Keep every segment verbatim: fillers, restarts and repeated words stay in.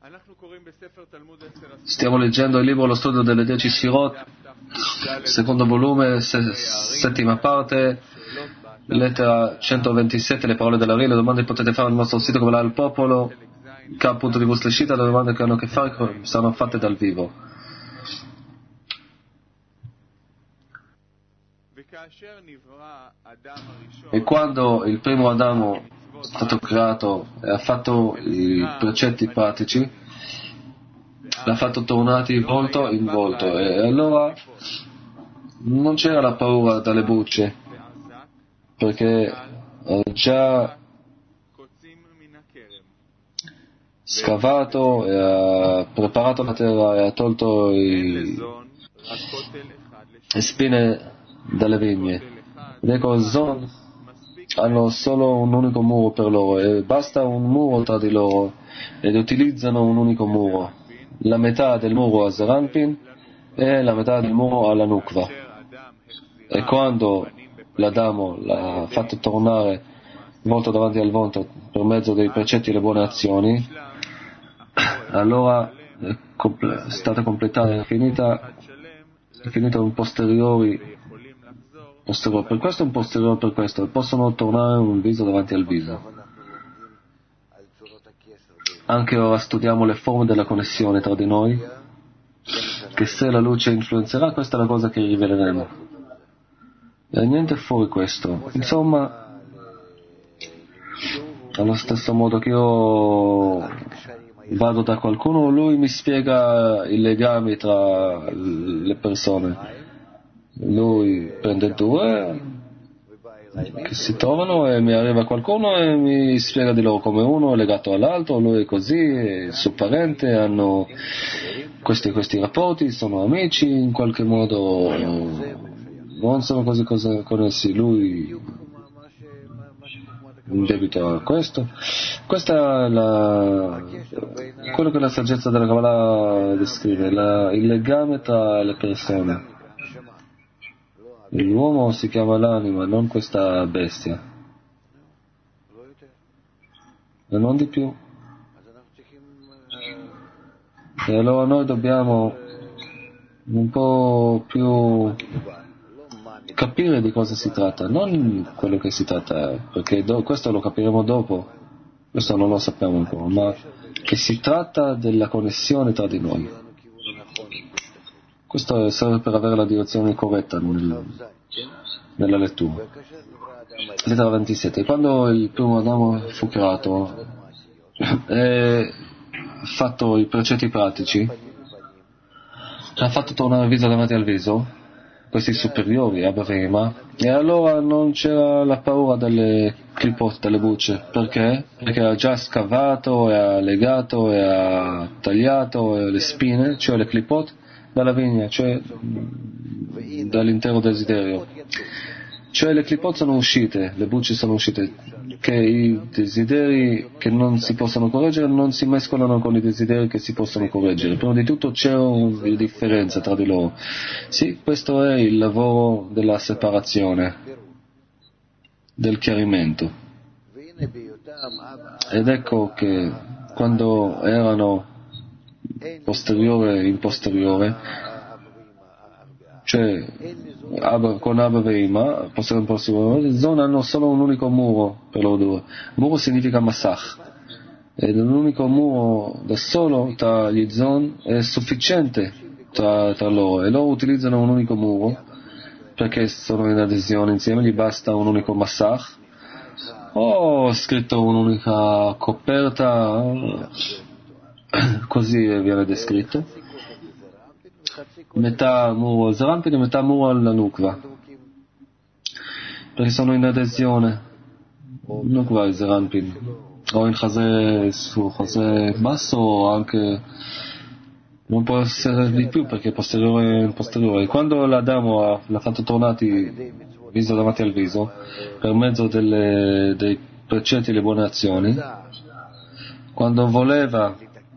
Stiamo leggendo il libro Lo studio delle dieci Sfirot, secondo volume, se, settima parte, lettera centoventisette, le parole della Re. Le domande potete fare al nostro sito come al popolo, K.Divus-Leshita. Le domande che hanno a che fare saranno fatte dal vivo. E quando il primo Adamo è stato creato e ha fatto i precetti pratici, l'ha fatto tornati volto in volto, e allora non c'era la paura dalle bucce, perché ha già scavato e ha preparato la terra e ha tolto i, le spine dalle vigne. Ed ecco, Zon hanno solo un unico muro per loro e basta un muro tra di loro, ed utilizzano un unico muro, la metà del muro a Zeranpin e la metà del muro alla Nukva. E quando l'Adamo l'ha fatto tornare volto davanti al volto per mezzo dei precetti e le buone azioni, allora è stata completata e finita, è finita un posteriori posteriore per questo e un posteriore per questo, e possono tornare un viso davanti al viso. Anche ora studiamo le forme della connessione tra di noi, che se la luce influenzerà, questa è la cosa che riveleremo. E niente fuori questo. Insomma, allo stesso modo che io vado da qualcuno, lui mi spiega i legami tra le persone. Lui prende due che si trovano e mi arriva qualcuno e mi spiega di loro come uno è legato all'altro, lui è così, è il suo parente, hanno questi questi rapporti, sono amici in qualche modo, non sono così così connessi, lui in debito a questo. Questa è la, quello che la saggezza della Kabbalah descrive, la, il legame tra le persone. L'uomo si chiama l'anima, non questa bestia, e non di più. E allora noi dobbiamo un po' più capire di cosa si tratta, non quello che si tratta, perché do, questo lo capiremo dopo, questo non lo sappiamo ancora, ma che si tratta della connessione tra di noi. Questo serve per avere la direzione corretta nel, nella lettura. Lettera ventisette. Quando il primo Adamo fu creato e fatto i precetti pratici, ha fatto tornare il viso davanti al viso, questi superiori, Abba Veima, e allora non c'era la paura delle clipot, delle bucce. Perché? Perché ha già scavato e ha legato e ha tagliato le spine, cioè le clipot, dalla vigna, cioè dall'intero desiderio. Cioè le clipot sono uscite, le bucce sono uscite, che i desideri che non si possono correggere non si mescolano con i desideri che si possono correggere. Prima di tutto c'è una differenza tra di loro. Sì, questo è il lavoro della separazione, del chiarimento. Ed ecco che quando erano posteriore in posteriore, cioè con Abba Veima, posteriore in posteriore, le zone hanno solo un unico muro per loro due. Muro significa massach, ed un unico muro da solo tra gli zon è sufficiente tra, tra loro, e loro utilizzano un unico muro perché sono in adesione insieme, gli basta un unico massach o scritto un'unica coperta, così viene descritto, metà muro al Zeranpin e metà muro alla Nukva, perché sono in adesione Nukva e Zeranpin, o in Chazé su Chazé basso, o anche non può essere di più perché è posteriore in posteriore. Quando l'Adamo l'ha fatto tornati viso davanti al viso per mezzo delle, dei precetti e le buone azioni, quando voleva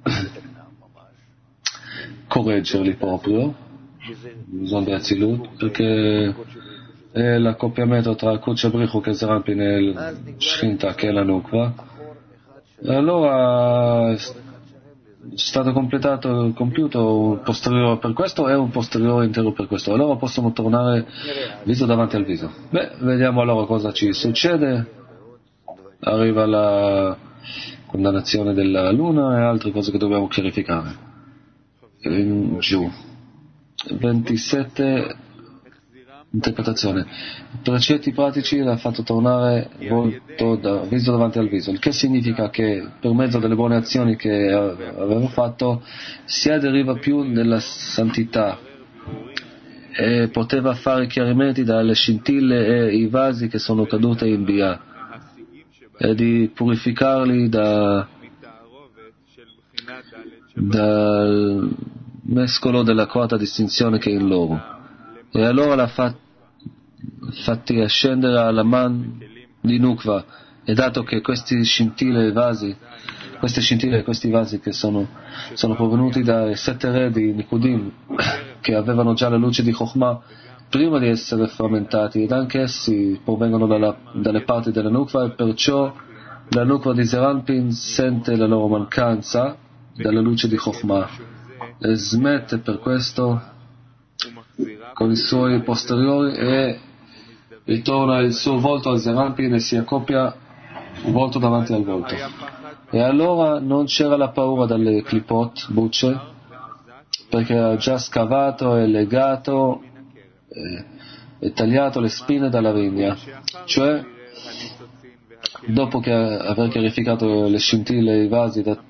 correggerli proprio, bisogna di Azilut, perché è l'accoppiamento tra Kuch Abrichu che è Zeranpin e il Shrinta che è la Nukva, e allora stato completato, compiuto un posteriore per questo e un posteriore intero per questo. Allora possono tornare viso davanti al viso. Beh, vediamo allora cosa ci succede. Arriva la condannazione della luna e altre cose che dobbiamo chiarificare. In giù. ventisette. Interpretazione. Precetti pratici l'ha fatto tornare volto da, viso davanti al viso, il che significa che per mezzo delle buone azioni che aveva fatto si aderiva più nella santità e poteva fare chiarimenti dalle scintille e i vasi che sono cadute in Bia e di purificarli da, dal mescolo della quarta distinzione che è in loro. E allora l'ha fat, fatti ascendere alla man di Nukva, e dato che questi scintille e vasi, queste scintille e questi vasi che sono, sono provenuti dai sette re di Nikudim, che avevano già la luce di Chokhmah prima di essere frammentati, ed anche essi provengono dalla, dalle parti della Nukva, e perciò la Nukva di Zeranpin sente la loro mancanza dalla luce di Chokhmah e smette per questo con i suoi posteriori e ritorna il suo volto a Zeranpin e si accoppia volto davanti al volto. E allora non c'era la paura dalle clipot, bucce, perché ha già scavato e legato e, e tagliato le spine dalla vigna, cioè dopo che aver chiarificato le scintille e i vasi da,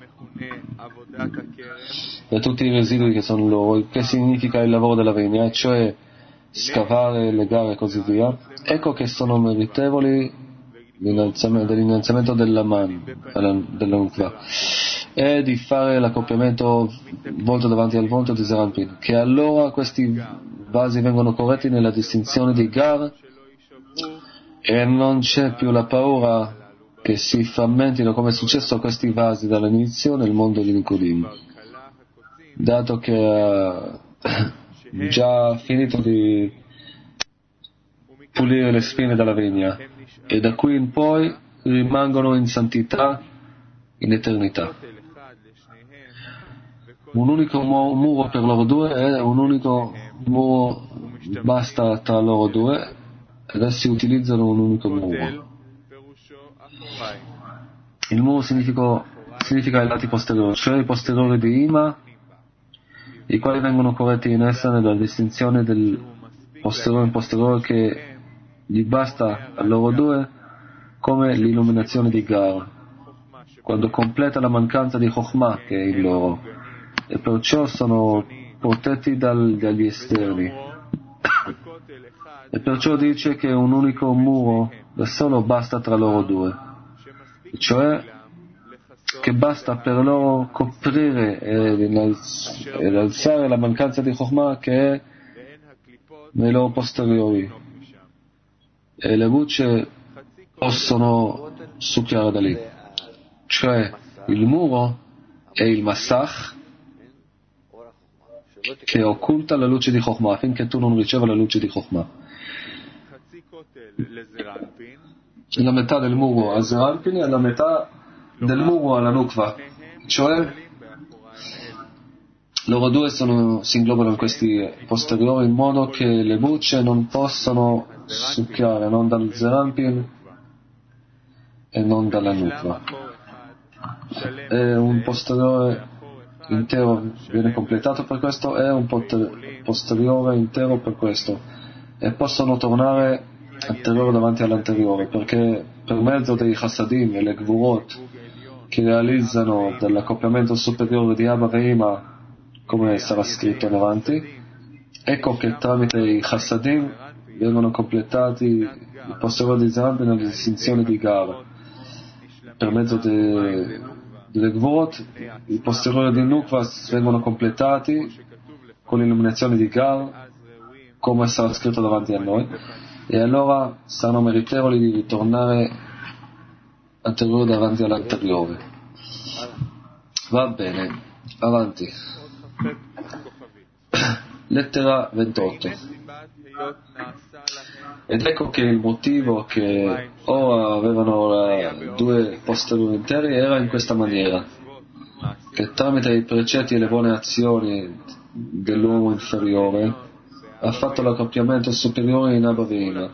da tutti i residui che sono loro, che significa il lavoro della vigna, cioè scavare, legare e così via, ecco che sono meritevoli dell'innalzamento della man, della Nukva, e di fare l'accoppiamento volto davanti al volto di Zeranpin, che allora questi vasi vengono corretti nella distinzione di Gar e non c'è più la paura che si frammentino come è successo a questi vasi dall'inizio nel mondo di Nikudim, dato che ha già finito di pulire le spine dalla vigna, e da qui in poi rimangono in santità in eternità. Un unico muro per loro due è un unico muro, basta tra loro due, ed essi utilizzano un unico muro. Il muro significa, significa i lati posteriori, cioè i posteriori di Ima, i quali vengono corretti in essa nella distinzione del posteriore in posteriore, che gli basta a loro due come l'illuminazione di Gar, quando completa la mancanza di Chokhmah che è in loro, e perciò sono protetti dal, dagli esterni. E perciò dice che un unico muro da solo basta tra loro due, cioè che basta per loro coprire ed alzare la mancanza di Chokhmah che è nei loro posteriori, e le bucce possono succhiare da lì. Cioè il muro è il massach che occulta la luce di Chokhmah affinché tu non riceva la luce di Chokhmah. La metà del muro a Zeranpin e la metà del muro alla Nukva, cioè loro due sono, si inglobano in questi posteriori in modo che le bucce non possano succhiare non dal Zeranpin e non dalla Nukva. E un posteriore intero viene completato per questo e un posteriore intero per questo, e possono tornare anteriore davanti all'anteriore, perché per mezzo dei chassadim e le gvurot che realizzano dell'accoppiamento superiore di Abba e Ima, come sarà scritto in avanti, ecco che tramite i chassadim vengono completati i posteriori di Zeranpin nella distinzione di Gar. Per mezzo de, delle Gvurot i posteriori di Nukva vengono completati con l'illuminazione di Gar, come sarà scritto davanti a noi, e allora saranno meritevoli di ritornare anteriore davanti all'anteriore. Va bene, avanti. Lettera ventotto. Ed ecco che il motivo che ora avevano la, due posteriori interi era in questa maniera. che tramite i precetti e le buone azioni dell'uomo inferiore ha fatto l'accoppiamento superiore in Abba Veima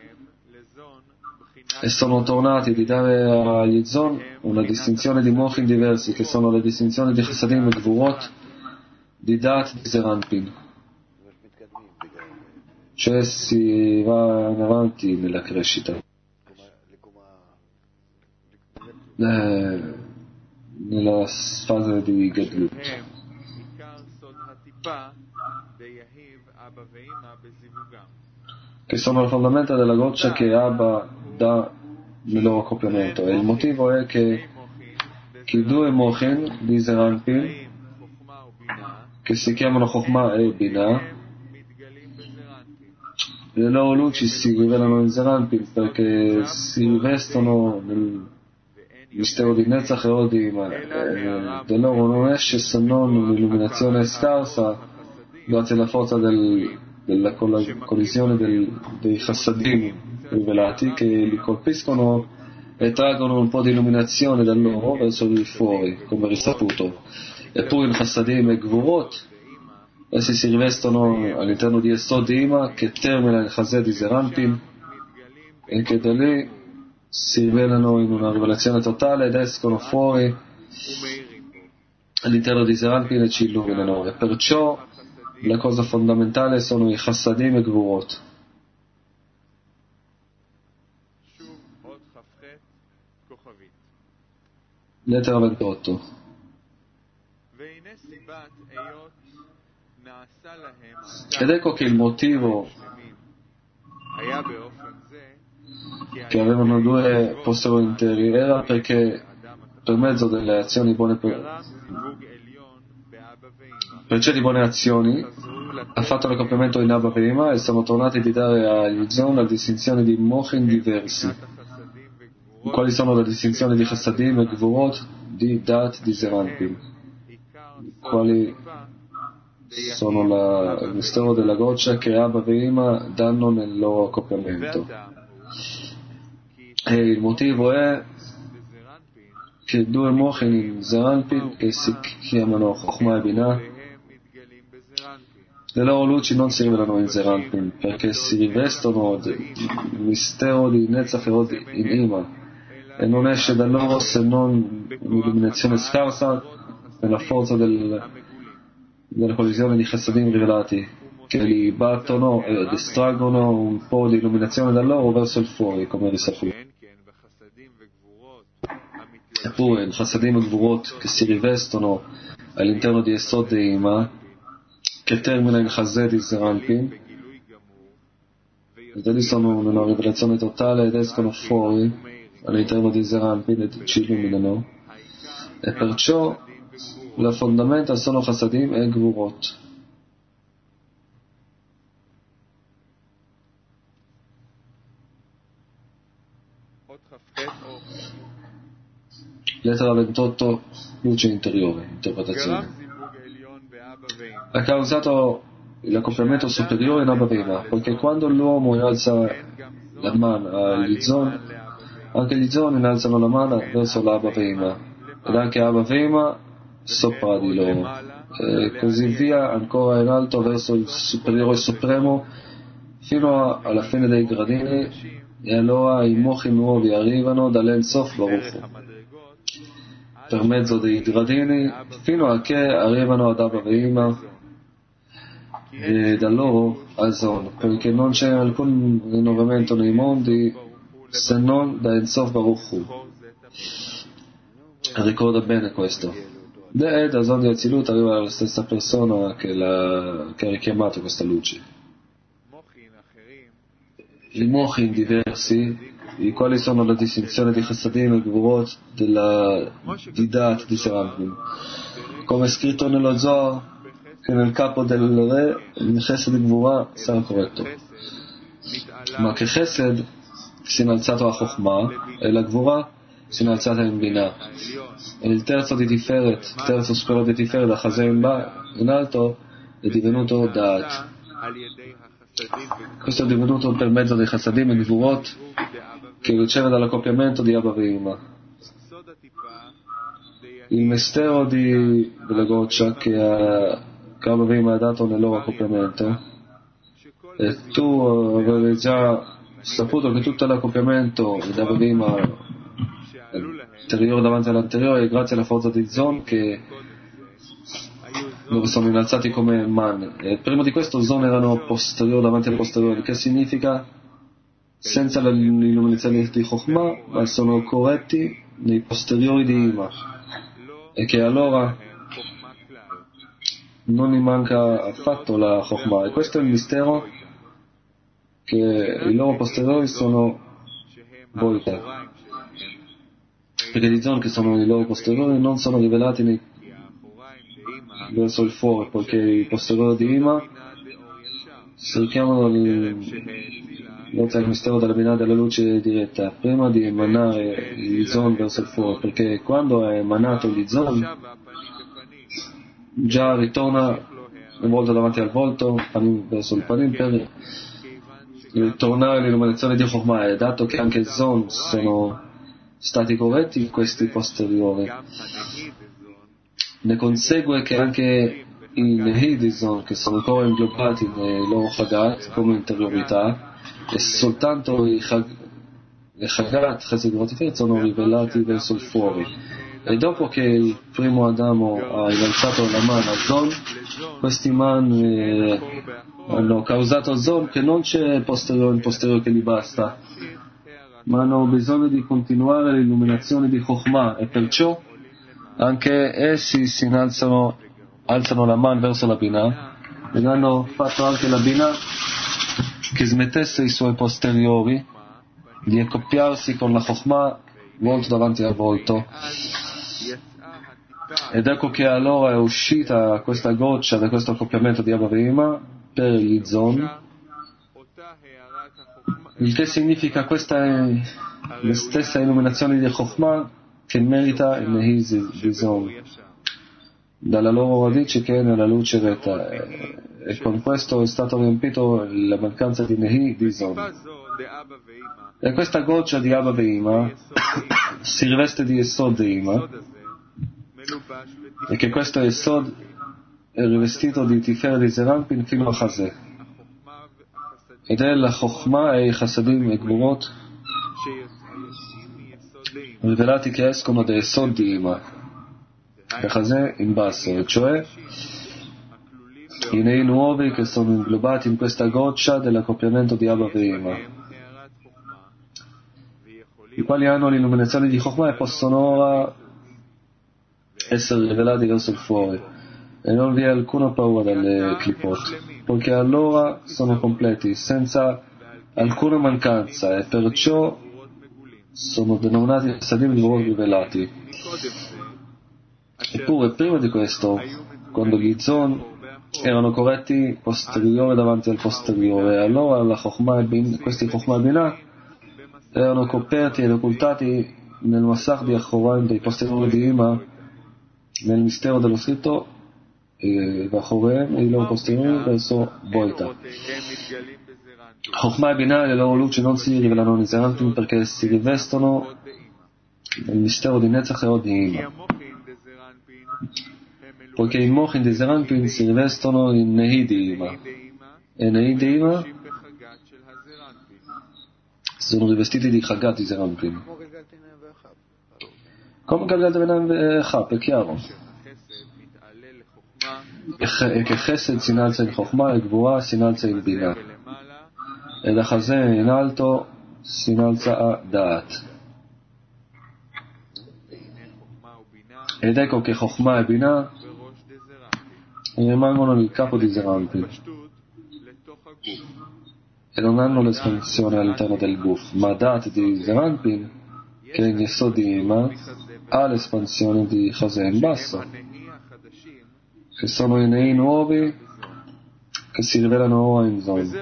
e sono tornati di dare agli Zon una distinzione di mochin diversi che sono le distinzioni di Chassadim e Gvurot, di Dat e di Zeranpin. Cioè si va in avanti nella crescita, eh, nella fase di Gedlut, che sono le fondamenta della goccia che Abba dà nel loro accoppiamento. E il motivo è che, che i due mochin di Zeranpin, che si chiamano Chokhmah e Binah, le loro luci si rivelano in Zeranpin perché si rivestono nel mistero di Netzach e Odi, ma eh, da loro non esce se non un'illuminazione scarsa grazie alla forza del, della collisione del, dei Chassadim rivelati che li colpiscono e traggono un po' di illuminazione da loro verso il fuori, come risaputo. Eppure il Chassadim e Gvurot, essi si rivestono all'interno di Esod Ima che termina il Chazé di Zeranpin e che da lì si rivelano in una rivelazione totale ed escono fuori all'interno di Zeranpin e ci illuminano. E perciò la cosa fondamentale sono i Chassadim e Gvurot. Lettera ventotto. Ed ecco che il motivo che avevano due posteri interi era perché per mezzo delle azioni buone per perciò di buone azioni ha fatto l'accoppiamento in Abba Veima e sono tornati di dare agli Zon la distinzione di mochin diversi. Quali sono le distinzioni di Chassadim e Gvurot, di Dat, di Zeranpin? Quali sono la, il mistero della goccia che Abba Veima danno nel loro accoppiamento. E il motivo è che due mochin in Zeranpin che si chiamano Chokhmah e Binah, le loro luci non si rivelano in Zeranpin perché si rivestono del mistero di Netzach e Hod in Ima e non esce da loro se non un'illuminazione scarsa nella forza del, della collisione di Chassadim rivelati che li battono e distraggono un po' di illuminazione da loro verso il fuori, come risaputo. Eppure il Chassadim e Gvurot che si rivestono all'interno di Esod e Ima che termina in Chazé di Zeranpin e da lì sono una rivelazione totale ed escono fuori all'interno di Zeranpin e ci illuminano e perciò le fondamenta sono Chassadim e Gvurot. Lettera ventotto, luce interiore, interpretazione. Ha causato l'accoppiamento superiore in Abba Veima, poiché quando l'uomo innalza la mano agli Zon, anche gli Zon innalzano la mano verso l'Abba Veima, ed anche Abba Veima sopra di loro, e così via ancora in alto verso il superiore supremo, fino alla fine dei gradini, e allora i mochi nuovi arrivano dall'En Sof Baruch Hu, per mezzo dei gradini, fino a che arrivano ad Abba Veima e da loro a Zon, perché non c'è alcun rinnovamento nei mondi se non da En Sof Baruch Hu. Ricorda bene questo. E da Zon di Azilut arriva la stessa persona che, la, che ha richiamato questa luce. I mochin diversi, i quali sono la distinzione di Chassadim e Gvurot della di Dat di Zeranpin, come è scritto nello Zohar che nel capo del re il Chesed di Gvura sarà corretto, ma che Chesed si è innalzato a Chokhmah e la Gvura si è innalzata in Binah, e il terzo di Tiferet, il terzo superiore di Tiferet, da Chazem Ba in alto, è divenuto Dat. Questo è divenuto per mezzo dei Chassadim e Gvurot che riceve dall'accoppiamento di Abba Veima. il mistero di, della goccia che Abba Veima ha dato nel loro accoppiamento, e tu avevi già saputo che tutto l'accoppiamento di Abba Veima anteriore davanti all'anteriore, grazie alla forza di Zon, che dove sono innalzati come man. E prima di questo Zon erano posteriori davanti al posteriore, che significa senza l'illuminazione di Chokhmah, ma sono corretti nei posteriori di Ima, e che allora non gli manca affatto la Chokhmah. E questo è il mistero, che i loro posteriori sono Boita, perché di Zon, che sono i loro posteriori, non sono rivelati nei, verso il fuori, poiché i posteriori di Ima si richiamano il mistero della Binah della luce diretta prima di emanare gli Zon verso il fuori, perché quando è emanato gli Zon già ritorna il volto davanti al volto, panim verso il panim, per ritornare l'illuminazione di Chokhmah. E dato che anche Zon sono stati corretti questi posteriori, ne consegue che anche i Nehi di Zon, che sono ancora inglobati nei loro Chagat come interiorità, e soltanto i Chagat, Chesed Gvurot Tiferet, sono rivelati verso il fuori. E dopo che il primo Adamo ha innalzato la mano a Zon, questi man eh, hanno causato Zon che non c'è posteriore in posteriore che gli basta, ma hanno bisogno di continuare l'illuminazione di Chokhmah, e perciò anche essi si innalzano, alzano la mano verso la Binah, ed hanno fatto anche la Binah che smettesse i suoi posteriori di accoppiarsi con la Chokhmah volto davanti al volto. Ed ecco che allora è uscita questa goccia da questo accoppiamento di Abba Veima per gli Zon, il che significa questa è la stessa illuminazione di Chokhmah che merita il Nehi di Zon, dalla loro radice che è nella luce retta, e con questo è stato riempito la mancanza di Nehi di Zon. E questa goccia di Abba Veima si riveste di Esod Deima, e che questo Esod è rivestito di Tiferet di Zeranpin fino a Chazeh, ed è la Chokhmah e i Chasadim e Gvurot rivelati che escono da Esod di Ima, e Chazeh in basso, cioè i Nei nuovi che sono inglobati in questa goccia dell'accoppiamento di Abba Veima, i quali hanno l'illuminazione di Chokhmah e possono ora essere rivelati verso il fuori, e non vi è alcuna paura dalle clipot, poiché allora sono completi, senza alcuna mancanza, e perciò sono denominati Sadim Gvurot rivelati. Eppure prima di questo, quando gli Zon erano corretti posteriore davanti al posteriore, allora la Chokhmah, questi Chokhmah Binah erano coperti ed occultati nel Masach di Achoraim dei posteriori di Ima, nel mistero dello scritto Vachoraim e i loro posteriori verso Boita. Chokhmah e Binah e le loro luci non si rivelano in Zeranpin perché si rivestono nel mistero di Netzach e di Ima, poiché i Mochin di Zeranpin si rivestono in Nehi di Ima, e Nehi di Ima sono rivestiti di Chagat di Zeranpin. Come Galgal Benam e Chab, è chiaro. E che Chesed si innalza in Chokhmah e Gvura si innalza in Binah, e da Chazeh in alto si innalza a Da'at. Ed ecco che Chokhmah e Binah rimangono nel capo di Zeranpin e non hanno l'espansione all'interno del Guf, ma Da'at di Zeranpin, che è in Yesod di Ima, ha l'espansione di Chazeh in basso, che sono i Nei nuovi che si rivelano ora in Zon.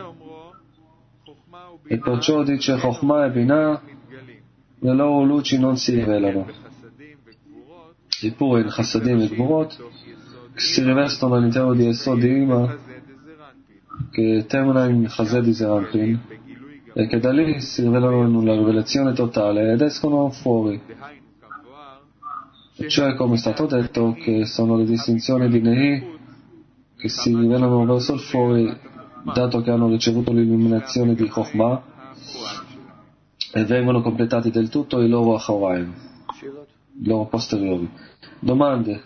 E perciò dice Chokhmah e Binah, le loro luci non si rivelano, eppure in Chassadim e Gvurot che si rivestono all'interno di Esod di Ima, che termina in Chazeh di Zeranpin, e che da lì si rivelano in una rivelazione totale ed escono fuori. Cioè, come è stato detto, che sono le distinzioni di Nehi che si rivelano verso il fuori, dato che hanno ricevuto l'illuminazione di Chokhmah e vengono completati del tutto i loro Achoraim, i loro posteriori. Domande?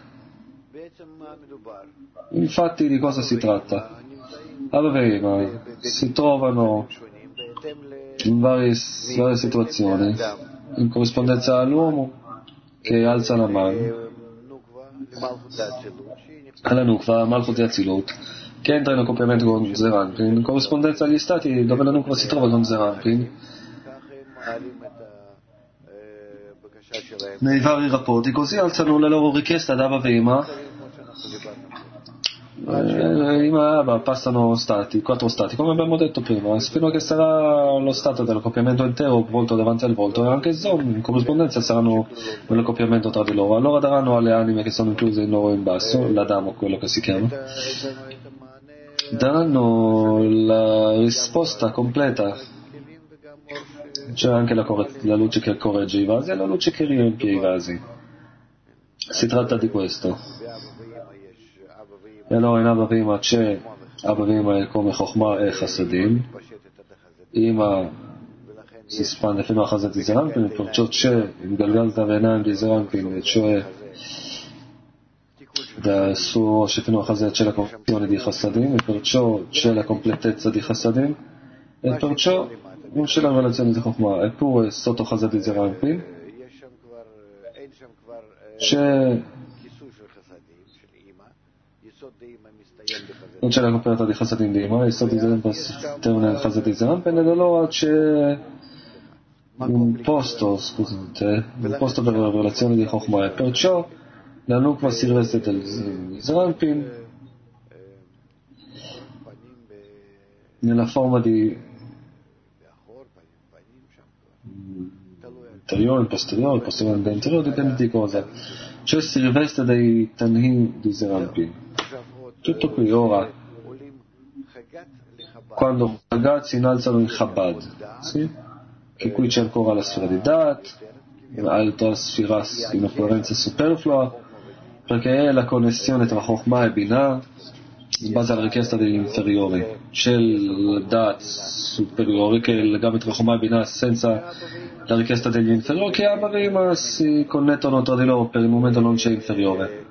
Infatti di cosa si tratta? Avvema si trovano in varie, varie situazioni, in corrispondenza all'uomo che alza la mano, alla Nukva, Malchut di Azilut, che entra in accoppiamento con Zeranpin, in corrispondenza agli stati dove la Nukva si trova con Zeranpin, nei vari rapporti, così alzano la loro richiesta ad Avavema. Eh, ma passano stati, quattro stati, come abbiamo detto prima, fino a che sarà lo stato dell'accoppiamento intero volto davanti al volto, e anche Zon in corrispondenza saranno nell'accoppiamento tra di loro. Allora daranno alle anime che sono incluse in loro in basso, l'Adamo, quello che si chiama, daranno la risposta completa. C'è anche la, corre- la luce che corregge i vasi e la luce che riempie i vasi. Si tratta di questo. E allora in Abavima c'è, Abavima è come Chokhmah e Chassadim, Ima si espande fino a Chasad di Zeranpin, perciò c'è in Galgal Tavenan di Zeranpin, cioè dal suo fino a Chasad c'è la complezione di Chassadim, e perciò c'è la completezza di Chassadim, e perciò non c'è la relazione di Chokhmah, eppure sotto Chasad di Zeranpin c'è non c'è la coperta di Chassadim di Ima, e sotto termina il Chasad di Zeranpin, ed allora c'è un posto, scusate, un posto per la relazione di Chokhmah, e perciò la Nukva si riveste del Zeranpin nella forma di interiore, posteriore, posteriore interiore, dipende di cosa, cioè si riveste dei Tanhim di Zeranpin. Tutto qui. Ora, quando i ragazzi innalzano in Chabad, sì? Che qui c'è ancora la sfera di Dat, altra sfera in occurrenza superflua, perché è la connessione tra Chokhmah e Binah in base alla richiesta degli inferiori. C'è il Dat superiore che è il legame tra Chokhmah e Binah senza la richiesta degli inferiori, che a Barima si connettono tra di loro, per il momento non c'è inferiore.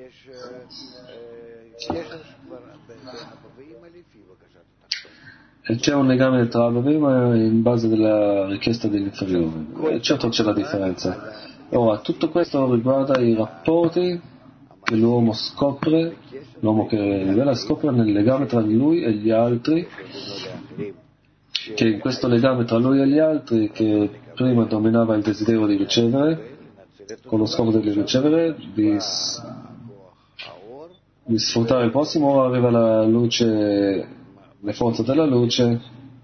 E c'è un legame tra Abavima in base alla richiesta degli inferiori. E certo c'è la differenza. Ora, tutto questo riguarda i rapporti che l'uomo scopre, l'uomo che rivela scopre nel legame tra lui e gli altri, che in questo legame tra lui e gli altri, che prima dominava il desiderio di ricevere, con lo scopo di ricevere, di, di sfruttare il prossimo, ora arriva la luce, le forze della luce,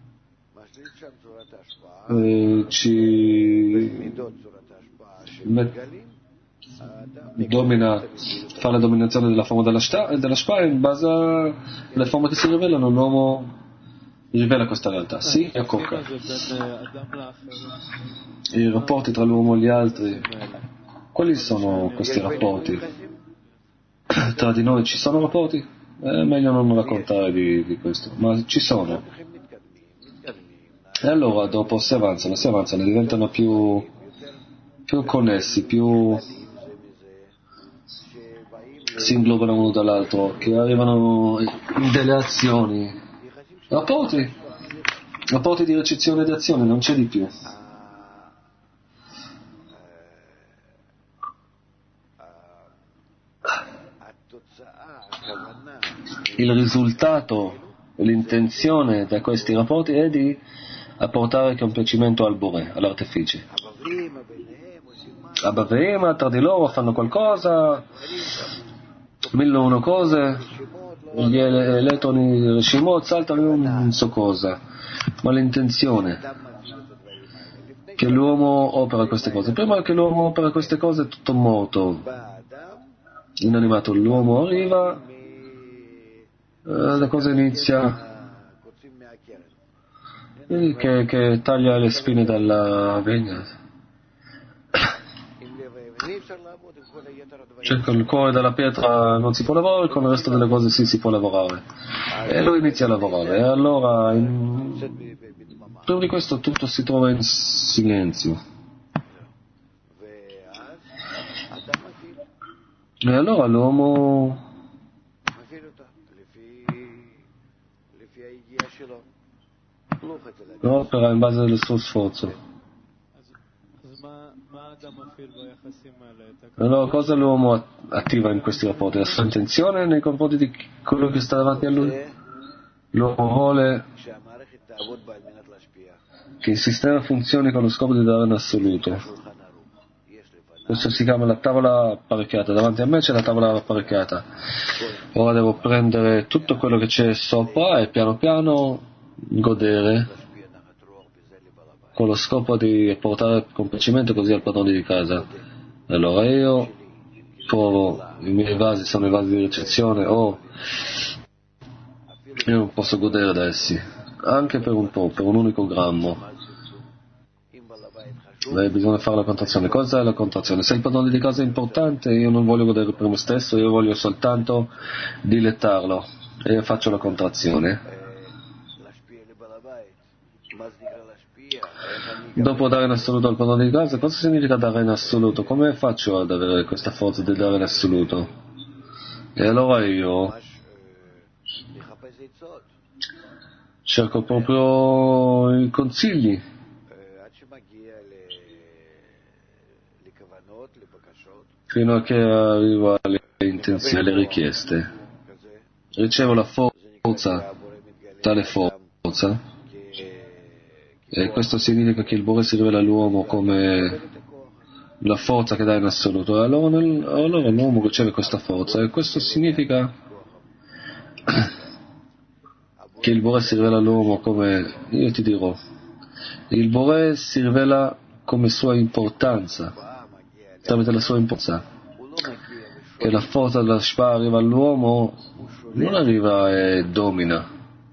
e ci met, domina, fa la dominazione della forma della Shpa, della Shpa, in base alle forme che si rivelano l'uomo rivela questa realtà. Sì, e Coca. I rapporti tra l'uomo e gli altri, quali sono questi rapporti? Tra di noi ci sono rapporti? È meglio non raccontare di, di questo, ma ci sono. E allora dopo si avanzano, si avanzano, diventano più, più connessi, più si inglobano uno dall'altro, che arrivano in delle azioni. Rapporti, rapporti di ricezione e di azione, non c'è di più. Il risultato, l'intenzione da questi rapporti è di apportare compiacimento al Bore, all'artefice. Abavema tra di loro fanno qualcosa, mille uno cose, gli elettroni, il Shimot saltano, non so cosa, ma l'intenzione che l'uomo opera queste cose. Prima che l'uomo opera queste cose è tutto morto, inanimato. L'uomo arriva, eh, la cosa inizia, che, che taglia le spine dalla vigna. Cioè con il cuore della pietra non si può lavorare, con il resto delle cose sì si può lavorare. E lui inizia a lavorare, e allora in... prima di questo tutto si trova in silenzio. E allora l'uomo opera in base al suo sforzo. Allora cosa l'uomo attiva in questi rapporti? La sua intenzione nei confronti di quello che sta davanti a lui? L'uomo vuole che il sistema funzioni con lo scopo di dare un assoluto. Questo si chiama la tavola apparecchiata. Davanti a me c'è la tavola apparecchiata. Ora devo prendere tutto quello che c'è sopra e piano piano godere con lo scopo di portare compiacimento così al padrone di casa. Allora io provo, i miei vasi sono i vasi di ricezione, o io non posso godere da essi, anche per un po', per un unico grammo. Beh, bisogna fare la contrazione. Cosa è la contrazione? Se il padrone di casa è importante, io non voglio godere per me stesso, io voglio soltanto dilettarlo e faccio la contrazione. Dopo dare in assoluto al padrone di casa, cosa significa dare in assoluto? Come faccio ad avere questa forza di dare in assoluto? E allora io cerco proprio i consigli fino a che arrivo alle intenzioni, alle richieste. Ricevo la forza, tale forza. E questo significa che il Bore si rivela all'uomo come la forza che dà in assoluto. E allora, nel, allora l'uomo riceve questa forza. E questo significa che il Bore si rivela all'uomo come, io ti dirò, il Bore si rivela come sua importanza, tramite la sua importanza. Che la forza della Shpa arriva all'uomo, non arriva e domina,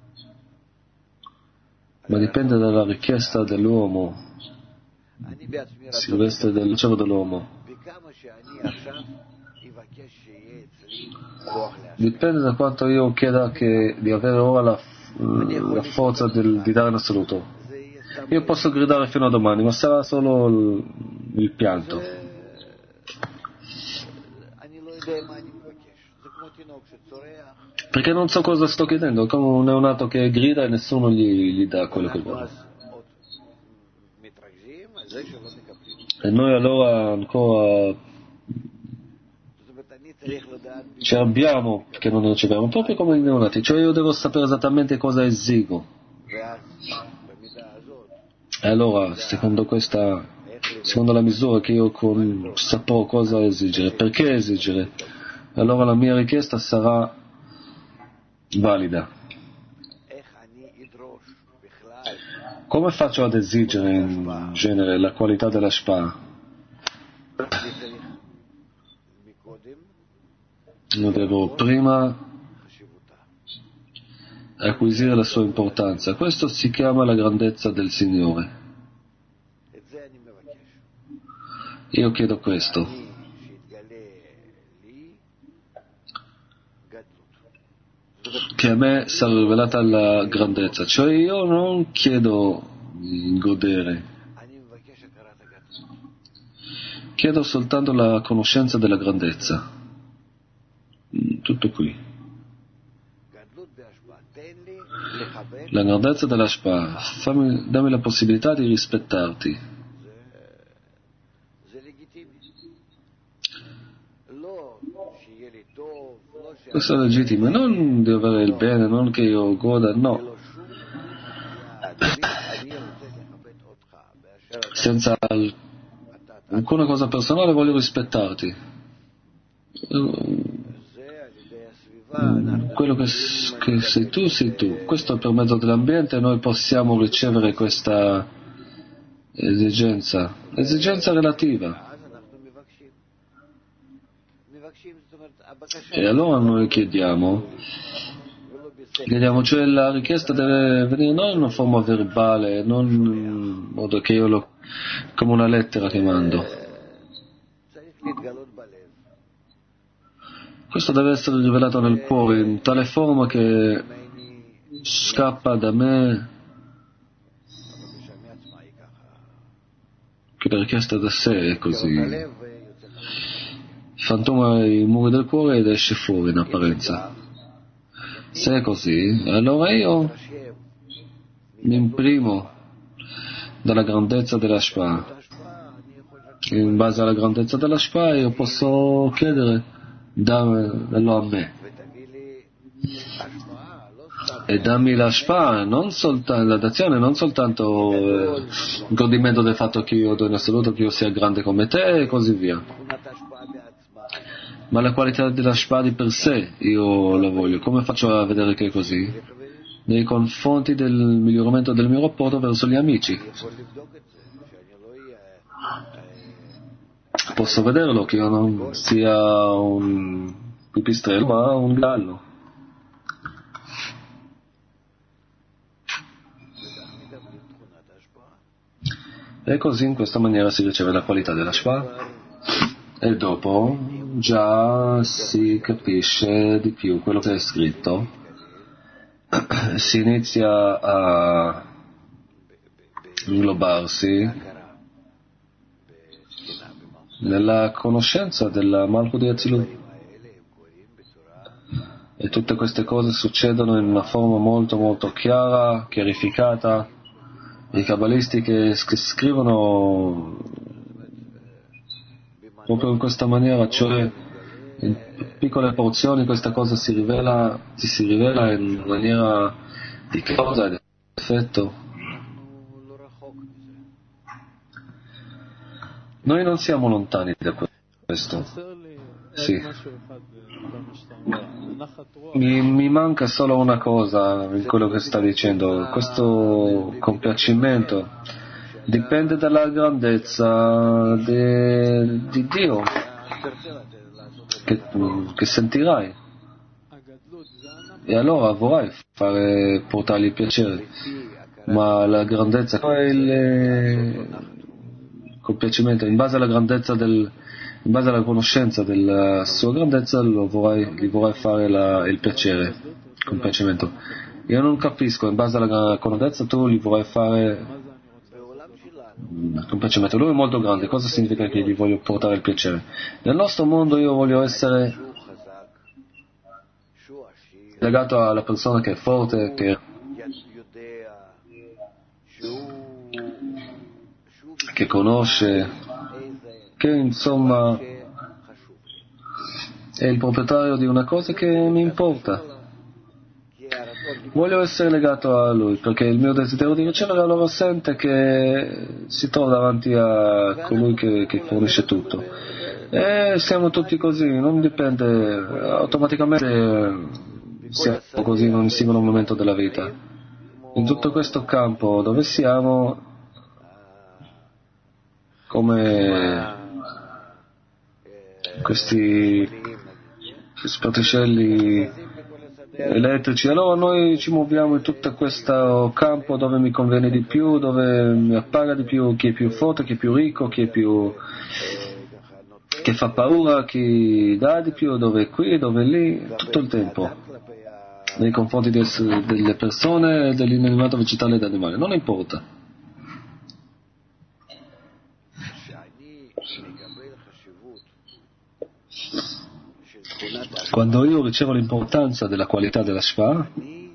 ma dipende dalla richiesta dell'uomo, si riveste del cielo dell'uomo. Dipende da quanto io chieda che, di avere ora la, la forza del, di dare in assoluto. Io posso gridare fino a domani, ma sarà solo il, il pianto. Perché non so cosa sto chiedendo, è come un neonato che grida e nessuno gli, gli dà quello che vuole. E noi allora ancora ci abbiamo che non riceviamo, proprio come i neonati, cioè io devo sapere esattamente cosa esigo. E allora, secondo questa, secondo la misura che io con, saprò cosa esigere, perché esigere, allora la mia richiesta sarà valida. Come faccio ad esigere in genere la qualità della Shpa? Io devo prima acquisire la sua importanza. Questo si chiama la grandezza del Signore. Io chiedo questo. Che a me sarà rivelata la grandezza, cioè io non chiedo di godere, chiedo soltanto la conoscenza della grandezza. Tutto qui. La grandezza della Shpa, fammi, dammi la possibilità di rispettarti. Questo è legittimo, non di avere il bene, non che io goda, no. Senza alcuna cosa personale voglio rispettarti. Quello che, che sei tu, sei tu. Questo per mezzo dell'ambiente noi possiamo ricevere questa esigenza, esigenza relativa. E allora noi chiediamo, chiediamo, cioè la richiesta deve venire non in una forma verbale, non in modo che io lo, come una lettera che mando. Questo deve essere rivelato nel cuore in tale forma che scappa da me, che la richiesta da sé è così. Fantoma i muri del cuore ed esce fuori in apparenza. Se è così, allora io mi imprimo dalla grandezza della Shpa. In base alla grandezza della Shpa io posso chiedere, damelo a me. E dammi la Shpa, non soltanto la dazione, non soltanto eh, il godimento del fatto che io do in assoluto, che io sia grande come te e così via. Ma la qualità della Shpa di per sé io la voglio. Come faccio a vedere che è così? Nei confronti del miglioramento del mio rapporto verso gli amici. Posso vederlo che io non sia un pipistrello ma un gallo. E così in questa maniera si riceve la qualità della Shpa e dopo già si capisce di più quello che è scritto, si inizia a inglobarsi nella conoscenza della Malchut di Atzilut. E tutte queste cose succedono in una forma molto molto chiara, chiarificata. I kabbalisti che scrivono proprio in questa maniera, cioè in piccole porzioni questa cosa si rivela, si rivela in maniera di causa ed effetto. Noi non siamo lontani da questo. Sì. Mi, mi manca solo una cosa in quello che sta dicendo. Questo compiacimento dipende dalla grandezza de, di Dio che, che sentirai. E allora vorrai fare, portargli piacere. Ma la grandezza è il compiacimento in base alla grandezza del, in base alla conoscenza della sua grandezza lo vorrai, gli vorrai fare la, il piacere, il compiacimento. Io non capisco, in base alla grandezza tu gli vorrai fare il compiacimento. Lui è molto grande, cosa significa che gli voglio portare il piacere? Nel nostro mondo io voglio essere legato alla persona che è forte, che che conosce, che insomma è il proprietario di una cosa che mi importa. Voglio essere legato a lui perché il mio desiderio di ricevere allora sente che si trova davanti a colui che, che fornisce tutto. E siamo tutti così, non dipende, automaticamente siamo così in un singolo momento della vita. In tutto questo campo dove siamo, come questi sparticelli elettrici, allora noi ci muoviamo in tutto questo campo dove mi conviene di più, dove mi appaga di più, chi è più forte, chi è più ricco, chi è più che fa paura, chi dà di più, dove è qui, dove è lì, tutto il tempo nei confronti di essere, delle persone, dell'inanimato vegetale e dell'animale, non importa. Quando io ricevo l'importanza della qualità della Shpa,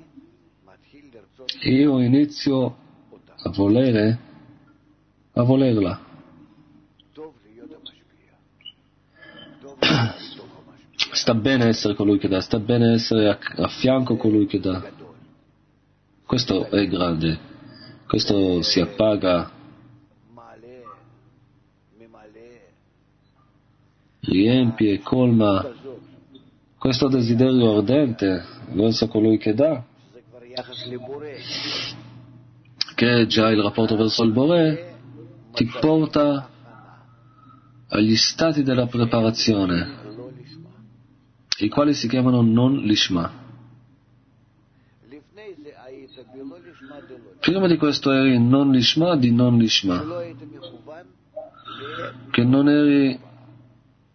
io inizio a volere, a volerla. Sta bene essere colui che dà, sta bene essere a, a fianco colui che dà. Questo è grande, questo si appaga, riempie, colma questo desiderio ardente verso colui che dà, che è già il rapporto verso il Boré, ti porta agli stati della preparazione, i quali si chiamano non lishma. Prima di questo eri non lishma di non lishma, che non eri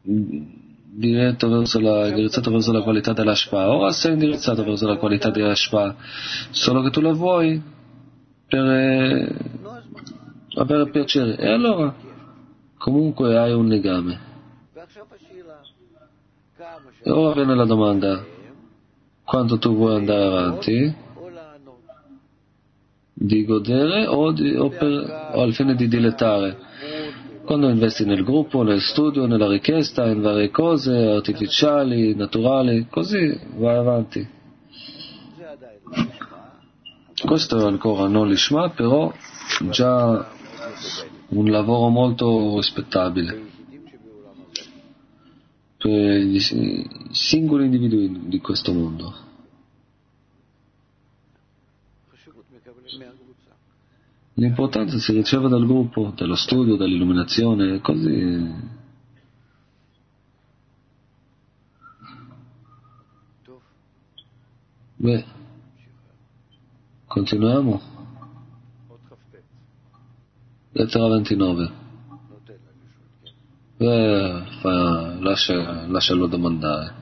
diretto verso la, indirizzato verso la qualità dell'ashpa. Ora sei indirizzato verso la qualità dell'ashpa, solo che tu la vuoi per eh, avere piacere, e allora comunque hai un legame. E ora viene la domanda: quanto tu vuoi andare avanti, di godere o, di, o, per, o al fine di dilettare? Quando investi nel gruppo, nel studio, nella richiesta, in varie cose artificiali, naturali, così vai avanti. Questo è ancora non l'ishma, però già un lavoro molto rispettabile per i singoli individui di questo mondo. L'importanza si riceve dal gruppo, dallo studio, dall'illuminazione, così. Beh, continuiamo. Lettera ventinove. Beh, fa, lascia, lascialo domandare.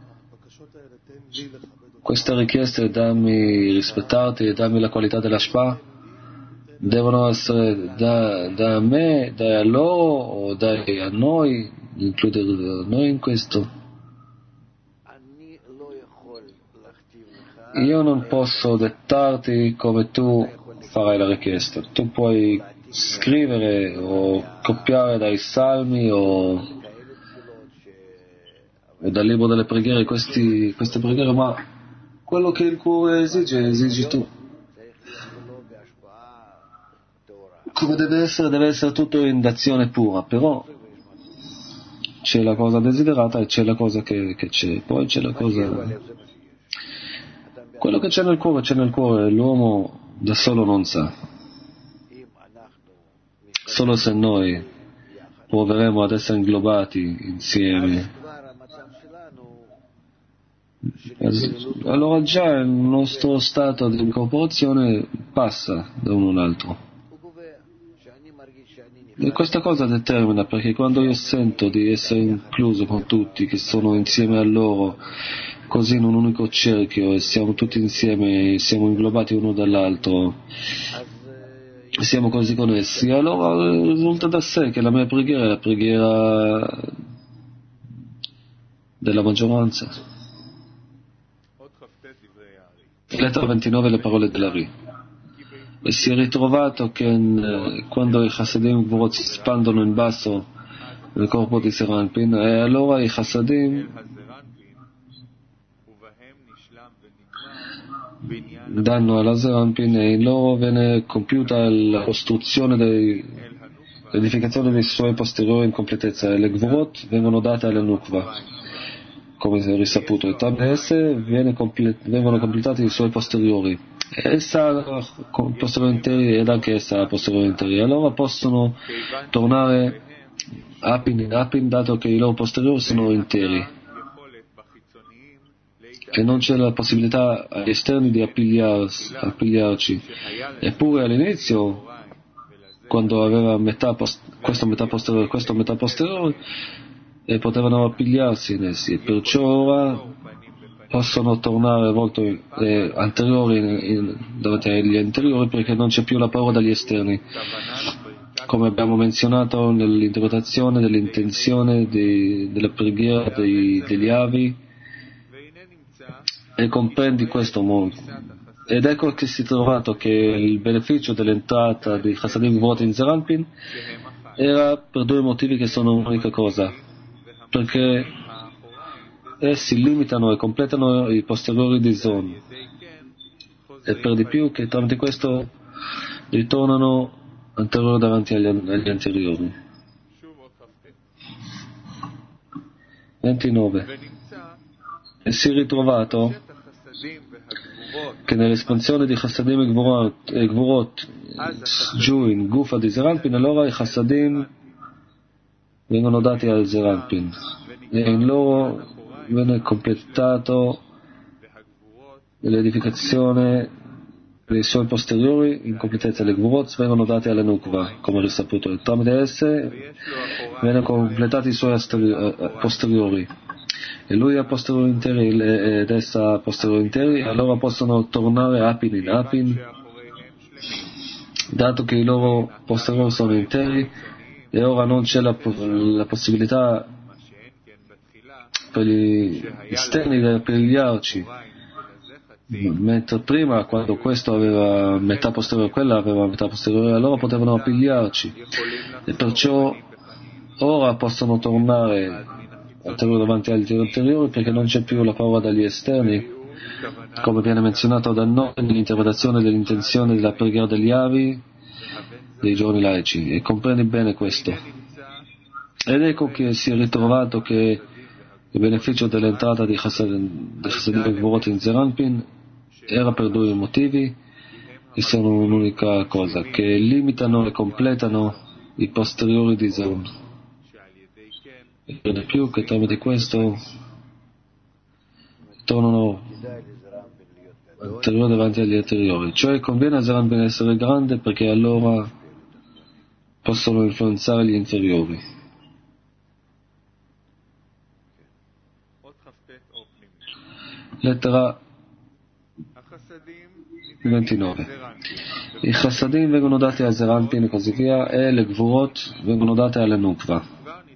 Queste richieste, dammi rispettarti e dammi la qualità della shpa, devono essere da, da me, da loro o dai a noi, includere noi in questo. Io non posso dettarti come tu farai la richiesta. Tu puoi scrivere o copiare dai salmi o, o dal libro delle preghiere questi, queste preghiere, ma quello che il cuore esige, esigi tu. Come deve essere, deve essere tutto in d'azione pura, però c'è la cosa desiderata e c'è la cosa che, che c'è, poi c'è la cosa. Quello che c'è nel cuore, c'è nel cuore, l'uomo da solo non sa. Solo se noi proveremo ad essere inglobati insieme, allora già il nostro stato di incorporazione passa da uno all'altro. E questa cosa determina, perché quando io sento di essere incluso con tutti, che sono insieme a loro, così in un unico cerchio, e siamo tutti insieme, siamo inglobati uno dall'altro, siamo così connessi, allora risulta da sé che la mia preghiera è la preghiera della maggioranza. Lettera ventinove, le parole dell'Ari. E si è ritrovato che in, quando i Hasadim Gvorot si espandono in basso nel corpo di Zeranpin, e allora i Hasadim danno alla Zeranpin e in loro viene compiuta la costruzione dei, l'edificazione dei suoi posteriori in completezza, e le Gvorot vengono date alle Nukva, come si è risaputo, e tra esse viene comple- vengono completati i suoi posteriori. Essa ha posteriori interi ed anche essa ha posteriori interi, allora possono tornare apin in apin, dato che i loro posteriori sono interi e non c'è la possibilità agli esterni di appigliarsi, appigliarci. Eppure all'inizio, quando aveva metà post- questo metà posteriore e questo metà posteriore, e potevano appigliarsi in essi, e perciò ora possono tornare volto eh, anteriori in, in, davanti agli anteriori, perché non c'è più la paura dagli esterni, come abbiamo menzionato nell'interpretazione dell'intenzione di, della preghiera dei, degli avi, e comprendi questo molto. Ed ecco che si è trovato che il beneficio dell'entrata di Hasadim Gvorot in Zeranpin era per due motivi che sono un'unica cosa, perché essi limitano e completano i posteriori di Zon, e per di più che tramite questo ritornano anteriori davanti agli, agli anteriori. ventinove. E si è ritrovato che nell'espansione di Hasadim e Gvorot, e Gvorot giù in Gufa di Zeranpin, allora i Hasadim vengono dati al Zeranpin e in loro viene completato l'edificazione i suoi posteriori, in completezza le Gvurot, vengono dati alle Nukva, come risaputo. E tramite esse vengono completati i suoi posteriori. E lui ha posteriori interi ed essa ha posteriori interi, e allora possono tornare Apin in Apin, dato che i loro posteriori sono interi, e ora non c'è la, la possibilità per gli esterni di pigliarci, mentre prima, quando questo aveva metà posteriore e quella aveva metà posteriore, allora potevano appigliarci, e perciò ora possono tornare anteriori davanti agli anteriori, perché non c'è più la paura dagli esterni, come viene menzionato da noi nell'interpretazione dell'intenzione della preghiera degli avi dei giorni laici, e comprendi bene questo. Ed ecco che si è ritrovato che il beneficio dell'entrata di Chassadim e Gvurot in Zeir Anpin era per due motivi, che sono un'unica cosa, che limitano e completano i posteriori di Zeir Anpin, e per di più che tramite questo tornano anteriori davanti agli anteriori. Cioè conviene a Zeir Anpin essere grande, perché allora possono influenzare gli inferiori. Lettera ventinove. I Chassadim vengono dati a Zeir Anpin e così via, e le Gvurot vengono date alle Nukva.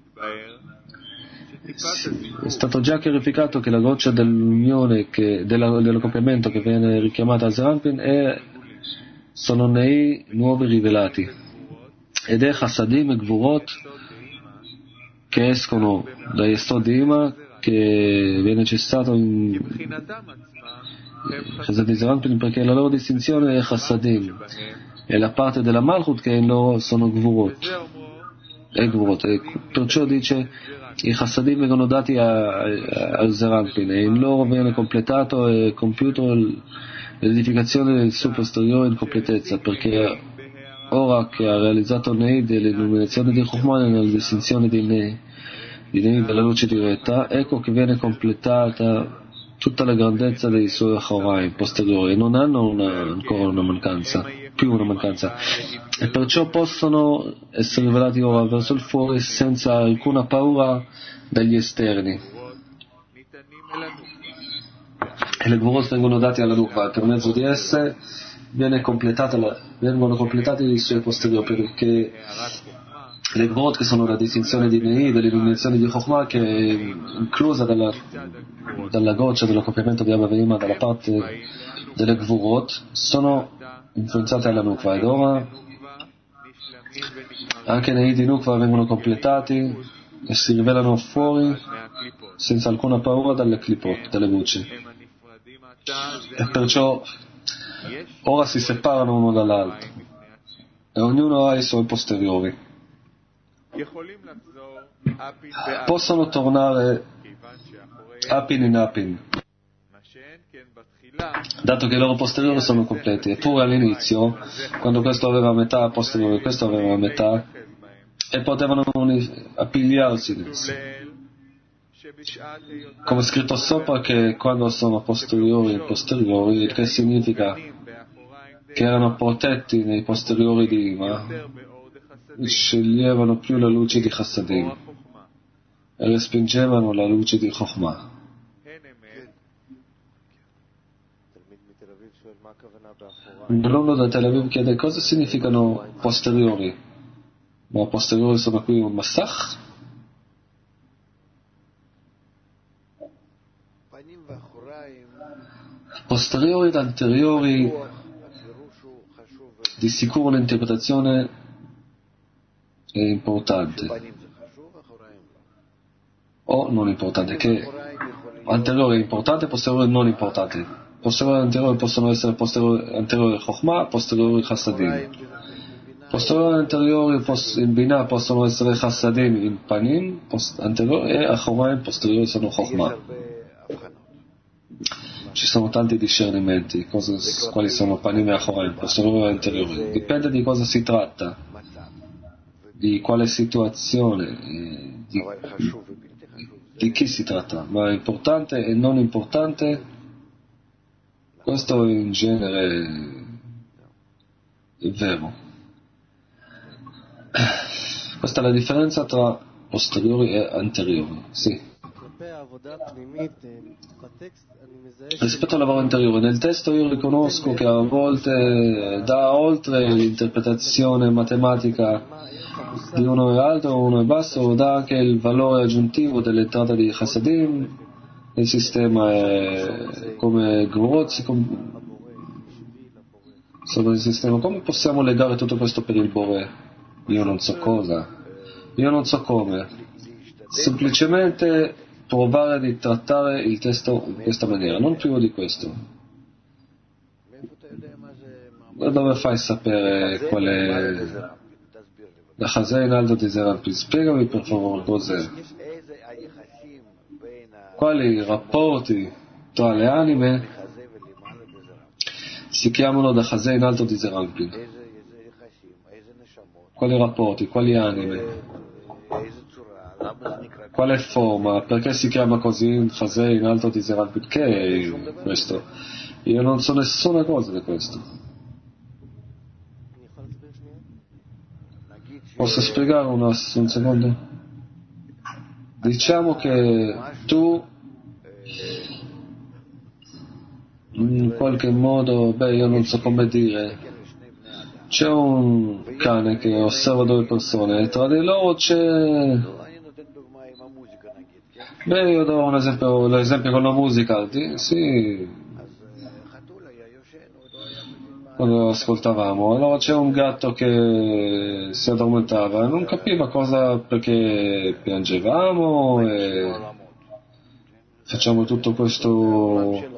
È stato già chiarificato che la goccia dell'unione, che, della, dell'accoppiamento che viene richiamata a Zeir Anpin è, sono nei nuovi rivelati, ed è Chassadim e Gvurot che escono da Yesod Ima, che viene cessato in Chassadim Zeir Anpin, perché la loro distinzione è Chassadim, e la parte della Malchut che in loro sono Gvurot e Gvurot, e perciò dice i Chassadim vengono dati al Zeir Anpin, e in loro viene completato e compiuto l'edificazione del suo posteriore in completezza, perché ora che ha realizzato Nei dell'illuminazione di Chokhmah nella distinzione di Nei, di Nei della luce diretta, ecco che viene completata tutta la grandezza dei suoi Choraim posteriori, e non hanno una, ancora una mancanza, più una mancanza, e perciò possono essere rivelati ora verso il fuori senza alcuna paura dagli esterni. E le Gvurot vengono dati alla Nukva, per mezzo di esse viene completata la, vengono completati i suoi posteriori, perché le Gvurot, che sono la distinzione di Nei, dell'illuminazione di Chokhmah, che è inclusa dalla, dalla goccia dell'accoppiamento di Abba Veima dalla parte delle Gvurot, sono influenzate alla Nukva, ed ora anche Nei di Nukva vengono completati e si rivelano fuori senza alcuna paura dalle clipot, dalle luci, e perciò ora si separano uno dall'altro e ognuno ha i suoi posteriori. Possono tornare Apin in Apin, dato che i loro posteriori sono completi, eppure all'inizio, quando questo aveva metà posteriore e questo aveva metà, e potevano appigliarsi in esso, come scritto sopra, che quando sono posteriori e posteriori, il che significa che erano protetti nei posteriori di Ima, sceglievano più la luce di Chassadim e respingevano la luce di Chokhmah. Un alunno da Tel Aviv chiede cosa significano posteriori, ma posteriori sono qui un massach? Posteriori ed anteriori, di sicuro l'interpretazione è importante o non importante, che anteriore è importante, posteriore non importante. Posteriori e anteriori possono essere posteriori anteriori Chokhmah, posteriori Chassadim. Posteriori e anteriori in Binah possono essere Chassadim in Panim, anteriori, e Achoraim posteriori sono Chokhmah. Ci sono tanti discernimenti, cosa, quali sono Panim e Achoraim, posteriori e anteriori. Dipende di cosa si tratta, di quale situazione, di, di chi si tratta, ma è importante e non importante, questo in genere è vero. Questa è la differenza tra posteriori e anteriori, sì. Rispetto al lavoro interiore, nel testo io riconosco che a volte da oltre l'interpretazione matematica di uno è alto, uno è basso, dà anche il valore aggiuntivo dell'entrata di Chassadim. Il sistema è come Gruz, com... sono il sistema. Come possiamo legare tutto questo per il Bore? Io non so cosa, io non so come. Semplicemente provare di trattare il testo in questa maniera, non più di questo. Da dove fai sapere qual è la Chazé in alto di Zerampi? Spiegami per favore cos'è. Quali rapporti tra le anime si chiamano da Chazé in alto di Zerampi? Quali rapporti, quali anime? Quale forma? Perché si chiama così Chazé in alto di Zerampi? Che è questo? Io non so nessuna cosa di questo. Posso spiegare una, un secondo? Diciamo che tu in qualche modo, beh, io non so come dire, c'è un cane che osserva due persone e tra di loro c'è, beh, io do un esempio, l'esempio con la musica, sì, quando ascoltavamo, allora c'è un gatto che si addormentava e non capiva cosa, perché piangevamo e facciamo tutto questo,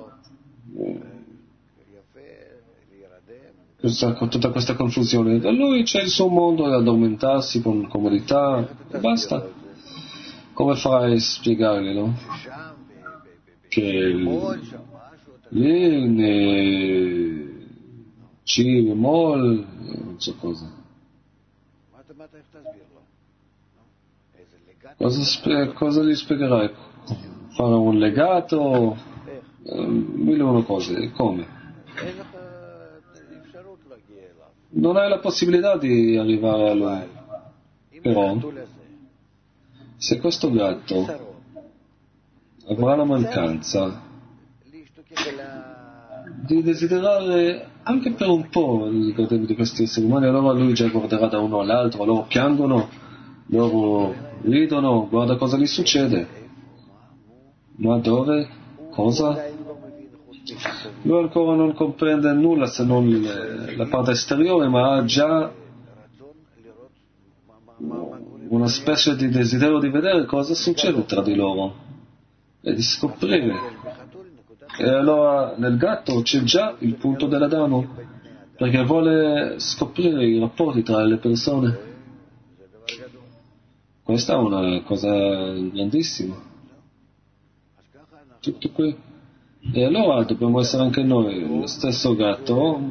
questa, tutta questa confusione. Da lui c'è il suo modo di addormentarsi con comodità e basta. Come farai a spiegarglielo? Che lì ne C bemol, non so cosa. Cosa, spie- cosa gli spiegherai? Fare un legato? Eh, mille e una cose. Come? Non hai la possibilità di arrivare a lui. Però, se questo gatto avrà la mancanza di desiderare anche per un po' il goderlo di questi esseri umani, allora lui già guarderà da uno all'altro, loro piangono, loro ridono, guarda cosa gli succede. Ma dove? Cosa? Lui ancora non comprende nulla se non le, la parte esteriore, ma ha già una specie di desiderio di vedere cosa succede tra di loro e di scoprire. E allora nel gatto c'è già il punto dell'Adamo, perché vuole scoprire i rapporti tra le persone. Questa è una cosa grandissima. Tutto qui. E allora dobbiamo essere anche noi lo stesso gatto,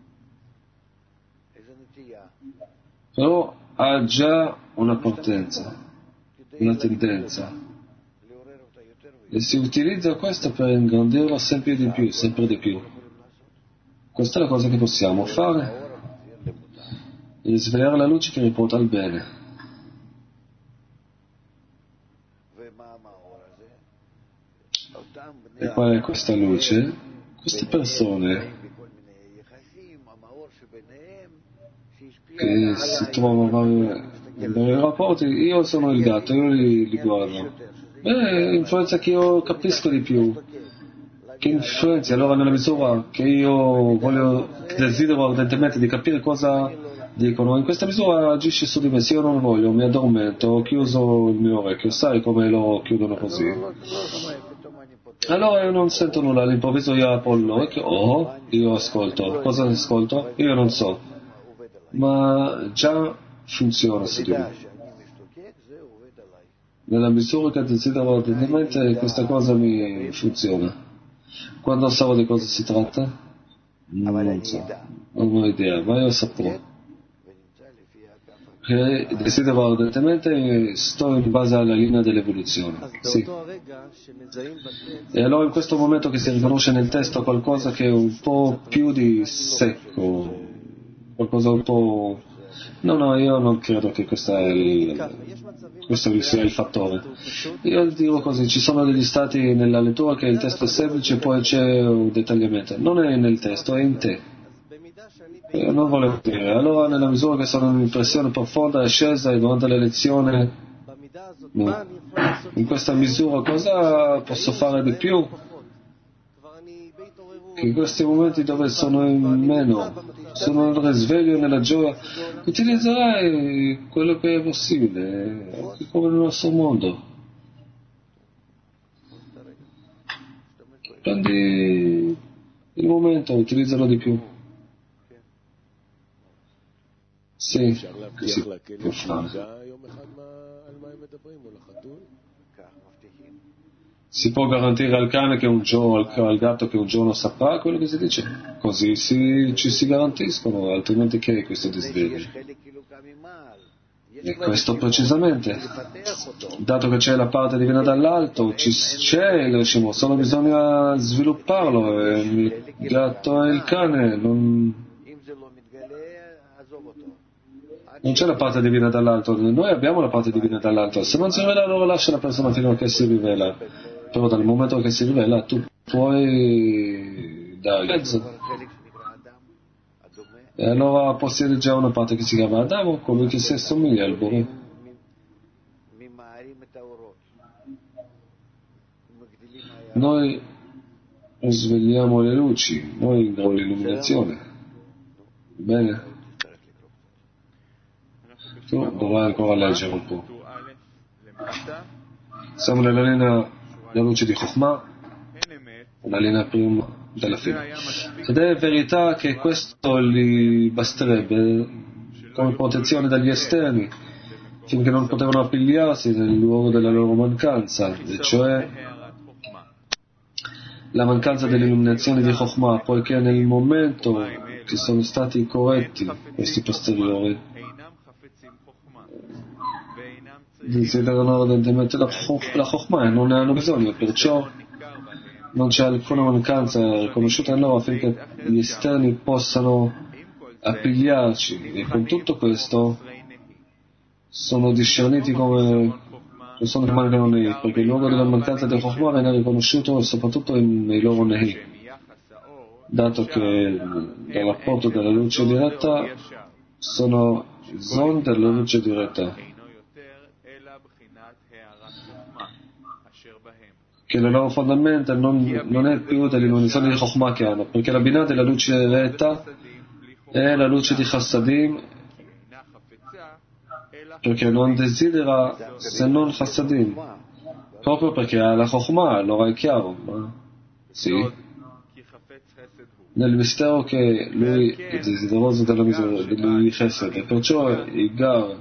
però ha già una potenza, una tendenza. E si utilizza questo per ingrandirlo sempre di più, sempre di più. Questa è la cosa che possiamo fare, e svegliare la luce che riporta al bene. E qual è questa luce? Queste persone che si trovano nei vari rapporti, io sono il gatto, io li, li guardo. Beh, influenza che io capisco di più, che influenza allora nella misura che io voglio, desidero ardentemente di capire cosa dicono, in questa misura agisce su di me. Se io non voglio, mi addormento, ho chiuso il mio orecchio, sai come lo chiudono così? Allora io non sento nulla, all'improvviso io apro l'occhio, oh, io ascolto, cosa ascolto? Io non so, ma già funziona su di me. Nella misura che desidero ardentemente questa cosa mi funziona. Quando so di cosa si tratta? Non so, non ho idea, ma io saprò. Che desidero ardentemente, sto in base alla linea dell'evoluzione. Sì. E allora in questo momento che si riconosce nel testo qualcosa che è un po' più di secco, qualcosa un po'... No, no, io non credo che questa è il... questo sia il fattore. Io dico così, ci sono degli stati nella lettura che il testo è semplice e poi c'è un dettagliamento. Non è nel testo, è in te. Io non volevo dire. Allora, nella misura che sono un'impressione profonda e scesa e durante la lezione, in questa misura cosa posso fare di più? Che in questi momenti dove sono in meno, sono nel risveglio e nella gioia, utilizzerai quello che è possibile, anche come nel nostro mondo. Prendi il momento, utilizzalo di più. Sì, si può fare. Si può garantire al cane che un giorno, al, al gatto che un giorno saprà quello che si dice. Così si, ci si garantiscono, altrimenti che è questo desiderio? E questo precisamente, dato che c'è la parte divina dall'alto, ci, c'è il Rishimo, solo bisogna svilupparlo. E il gatto e il cane non... Non c'è la parte divina dall'alto, noi abbiamo la parte divina dall'alto. Se non si rivela, allora lascia la persona fino a che si rivela. Però dal momento che si rivela, tu puoi dare il mezzo. E allora possiede già una parte che si chiama Adamo, colui che si assomiglia al Bore. Noi svegliamo le luci, noi diamo l'illuminazione. Bene? Tu dovrai ancora leggere un po'. Siamo nella linea della luce di Chokhmah, una linea prima della fine. Ed è verità che questo li basterebbe come protezione dagli esterni, finché non potevano appigliarsi nel luogo della loro mancanza, e cioè la mancanza dell'illuminazione di Chokhmah, poiché nel momento che sono stati corretti questi posteriori, desiderano ardentemente la Chokhmah e non ne hanno bisogno, perciò non c'è alcuna mancanza riconosciuta in loro affinché gli esterni possano appigliarci, e con tutto questo sono discerniti come persone che mancano Nehi, perché il luogo della mancanza di Chokhmah viene riconosciuto soprattutto nei loro Nehi, dato che dal rapporto della luce diretta sono zone della luce diretta, che le loro fondamenta non, non è più dell'illuminazione di Chokhmah che hanno, perché la Binah della luce diretta è la luce di Chassadim, perché non desidera se non Chassadim, proprio perché ha la Chokhmah, allora è chiaro, ma sì, nel mistero che lui è desideroso della misura, di Chesed, e perciò i Gar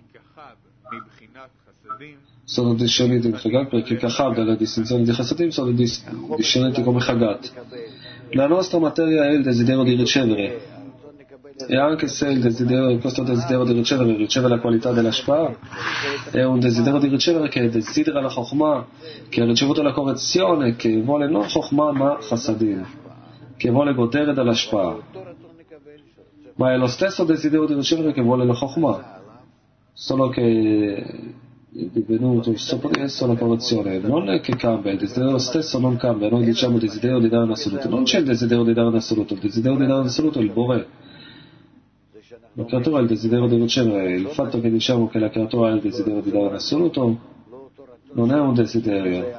sono discerniti in Chagat, perché Kachab dalla distinzione di Chassadim sono dis- discerniti come Chagat. La nostra materia è il desiderio di ricevere, e anche se il desiderio, questo desiderio di ricevere riceve la qualità della Shpa, è un desiderio di ricevere che desidera la Chokhmah, che ha ricevuto la correzione, che vuole non Chokhmah ma Chassadim, che vuole godere dalla Shpa, ma è lo stesso desiderio di ricevere che vuole la Chokhmah, solo che è divenuto sopra di esso la correzione. Non è che cambia, il desiderio stesso non cambia. Noi diciamo il desiderio di dare in assoluto, non c'è il desiderio di dare in assoluto, il desiderio di dare in assoluto è il Bore. La creatura ha il desiderio di ricevere. Il fatto che diciamo che la creatura ha il desiderio di dare in assoluto non è un desiderio,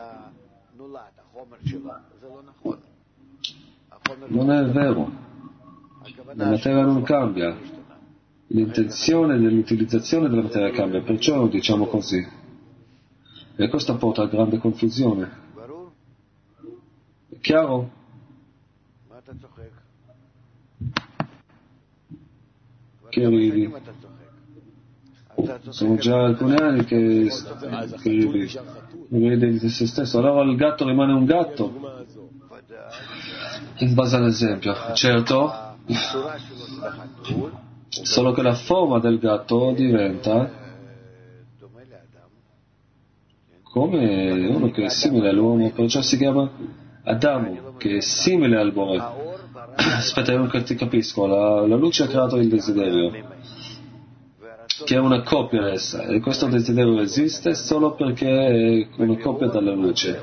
non è vero. La materia non cambia, l'intenzione dell'utilizzazione della materia cambia, perciò diciamo così, e questo porta a grande confusione. È chiaro? Che ridi? Sono già alcuni anni che, che ridi, ridi di se stesso. Allora il gatto rimane un gatto in base all'esempio, certo, solo che la forma del gatto diventa come uno che è simile all'uomo, perciò si chiama Adamo, che è simile al Bore. aspetta, io non ti capisco, la, la luce ha creato il desiderio, che è una copia di essa, e questo desiderio esiste solo perché è una copia dalla luce.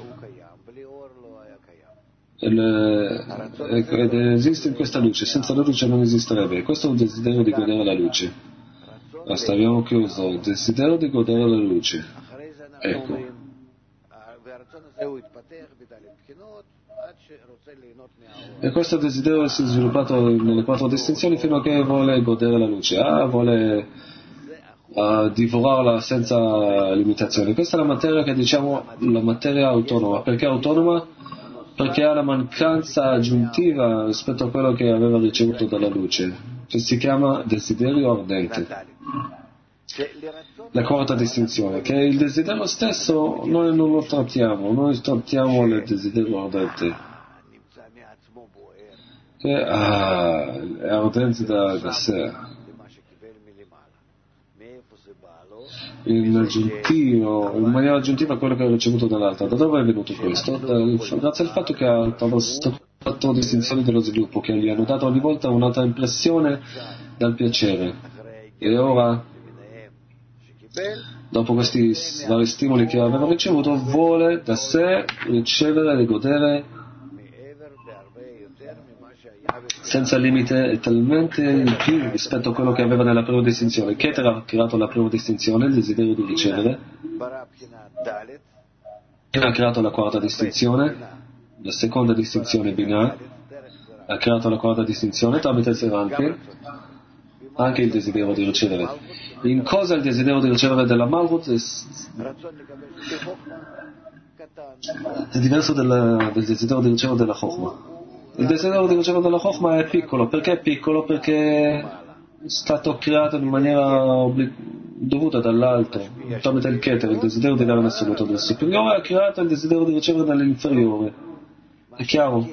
Ed, ed esiste in questa luce, senza la luce non esisterebbe. Questo è un desiderio di godere la luce. Basta, abbiamo chiuso il desiderio di godere la luce. Ecco. E questo desiderio si è sviluppato nelle quattro distinzioni fino a che vuole godere la luce, ah, vuole uh, divorarla senza limitazioni. Questa è la materia che diciamo la materia autonoma. Perché autonoma? Perché ha la mancanza aggiuntiva rispetto a quello che aveva ricevuto dalla luce, che si chiama desiderio ardente. La quarta distinzione, che il desiderio stesso noi non lo trattiamo, noi trattiamo il desiderio ardente, che ah, è ardente da, da sé. In aggiuntivo, in maniera aggiuntiva a quello che ha ricevuto dall'altra. Da dove è venuto questo? Dal, grazie al fatto che ha attraversato quattro distinzioni dello sviluppo che gli hanno dato ogni volta un'altra impressione dal piacere. E ora, dopo questi vari stimoli che aveva ricevuto, vuole da sé ricevere e godere senza limite e talmente in più rispetto a quello che aveva nella prima distinzione. Keter ha creato la prima distinzione, il desiderio di ricevere. Ha creato la quarta distinzione, la seconda distinzione Binah ha creato la quarta distinzione tramite il Seranti, anche il desiderio di ricevere. In cosa il desiderio di ricevere della Malchut è diverso del, del desiderio di ricevere della Chokhmah. Il desiderio di ricevere della Chokhmah è piccolo. Perché è piccolo? Perché è stato creato in maniera obblig- dovuta dall'alto, tramite il Keter, il desiderio di dare in assoluto del superiore, ha creato il desiderio di ricevere dall'inferiore. È chiaro?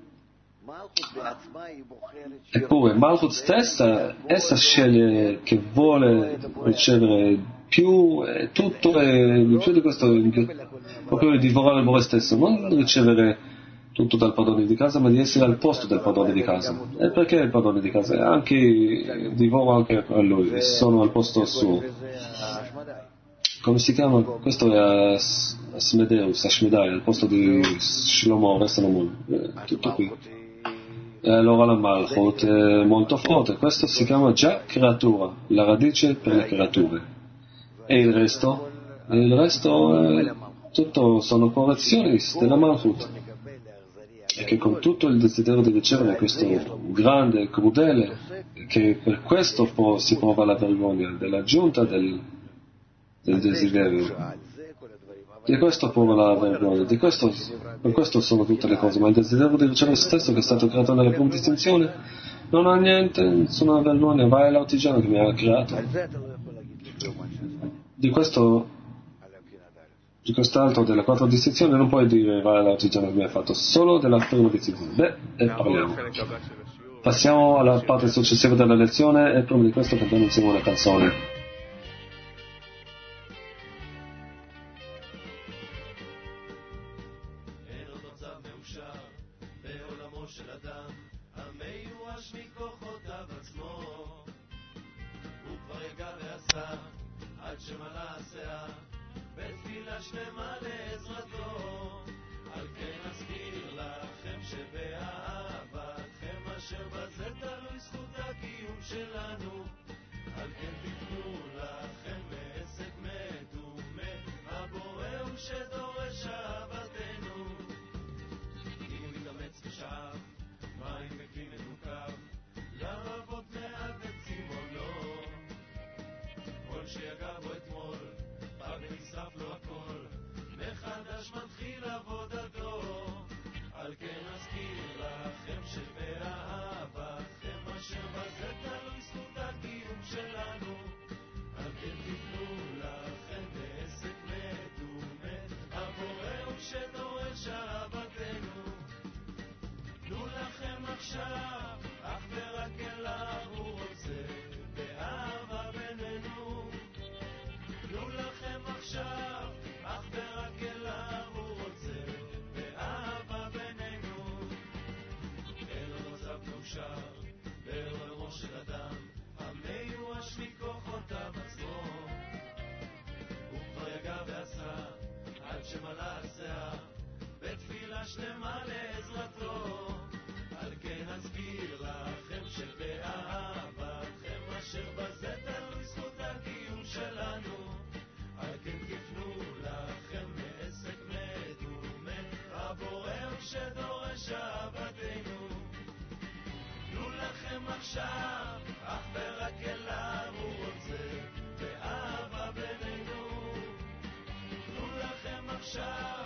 Eppure Malchut stessa, essa sceglie che vuole ricevere più, e tutto e più di questo, proprio di divorare il Bore stesso, non ricevere tutto dal padrone di casa, ma di essere al posto del padrone di casa. E perché il padrone di casa? Anche divoro anche a lui, sono al posto suo. Come si chiama? Questo è Asmedeus, Ashmedai, al posto di Shlomo, Re Salomone. Eh, tutto qui. E allora la Malchut è molto forte. Questo si chiama già creatura, la radice per le creature. E il resto? E il resto è tutto sono correzioni della Malchut. E che con tutto il desiderio di ricevere questo grande e crudele, che per questo può, si prova la vergogna dell'aggiunta del, del desiderio. Di questo prova la vergogna, di questo, per questo sono tutte le cose, ma il desiderio di ricevere stesso che è stato creato nella prima distinzione non ha niente, nessuna vergogna, vai all'artigiano che mi ha creato. Di questo Di quest'altro della quarta distinzione non puoi dire vai all'artigiano che mi ha fatto, solo della prima distinzione. Beh, e parliamo. Passiamo alla parte successiva della lezione e prima di questo cantiamo insieme una canzone. שלמה לעזרתו, על כן אזכיר לכם שבאהבתכם אשר בזה תלוי זכות הקיום שלנו, על כן תפנו לכם מעסק מדומה, הבורא הוא שדורש אהבתנו. אם מתאמץ בשער, מים בכלי מנוקב, לרבות מעט עצים או לא, כל שיגע בו אתמול, פג ונשרף לו הכל, מחדש מתחיל עבודתו. על כן אזכיר לכם שבאהבתכם אשר בזה תלוי זכות הקיום שלנו, על כן תפנו לכם בעסק מדומה, הבורא הוא שדורש אהבתנו. תנו לכם עכשיו, אך ורק אליו הוא רוצה, באהבה בינינו. תנו לכם עכשיו, אך ורק אליו הוא רוצה, באהבה בינינו. אין עוד מצב עכשיו, אך ורק אליו הוא רוצה, באהבה בינינו. תנו לכם עכשיו